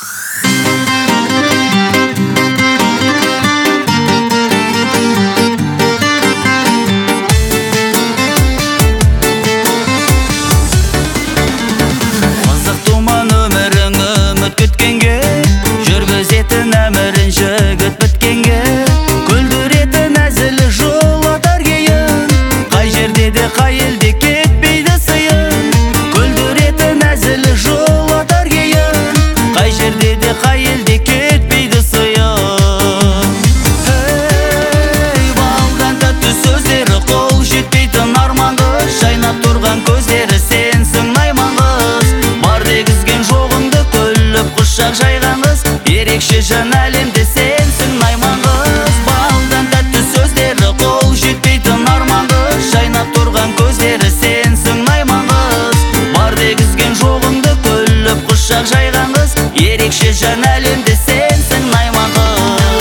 Ерекше жан әлемде сенсің найман қыз. Балдан тәтті сөздері, қол жетпейтін арман қыз. Жайнап тұрған көздері сенсің найман қыз. Бар дегізген жоғыңды күліп құшақ жайған қыз. Ерекше жан әлемде сенсің найман қыз.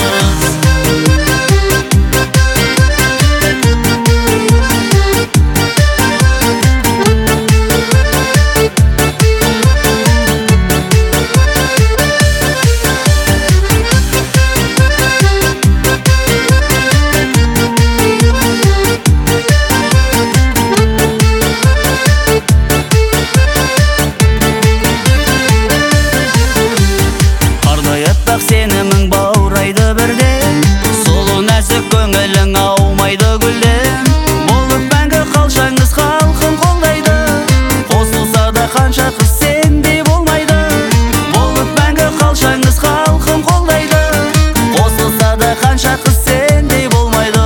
Сенімің баурайды бірден, сұлу нәзік көңілің аумайды гүлден. Болып мәңгі қалшаңыз халқын қолдайды, қосылса да қанша қыз сендей болмайды. Болып мәңгі қалшаңыз халқын қолдайды, қосылса да қанша қыз сендей болмайды.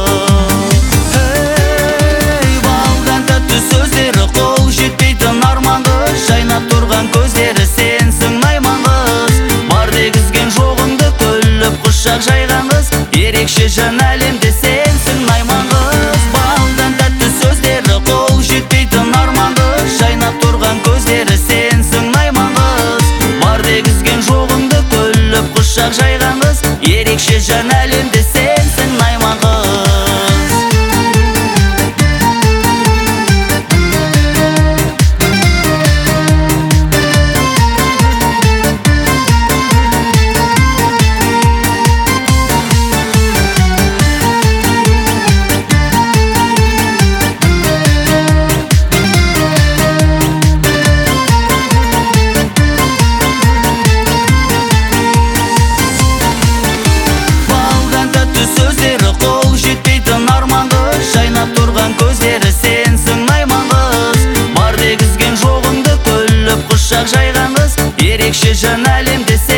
Балдан тәтті сөздері, қол жетпейтін арман қыз. Жайнап тұрған көздері сенсің найман қыз. Бар дегізген жоғыңды күліп құшақ жайған қыз. Ерекше жан әлемде сенсің найман қыз. Балдан тәтті сөздері, қол жетпейтін арман қыз. Жайнап тұрған көздері сенсің найман қыз. Бар дегізген жоғыңды күліп құшақ жайған қыз. Ерекше жан әлемде сенсің найман қыз. Сөздері, қол жетпейтін арман қыз. Жайнап тұрған көздері сенсің найман қыз. Бар дегізген жоғыңды күліп құшақ жайған қыз. Ерекше жан әлемде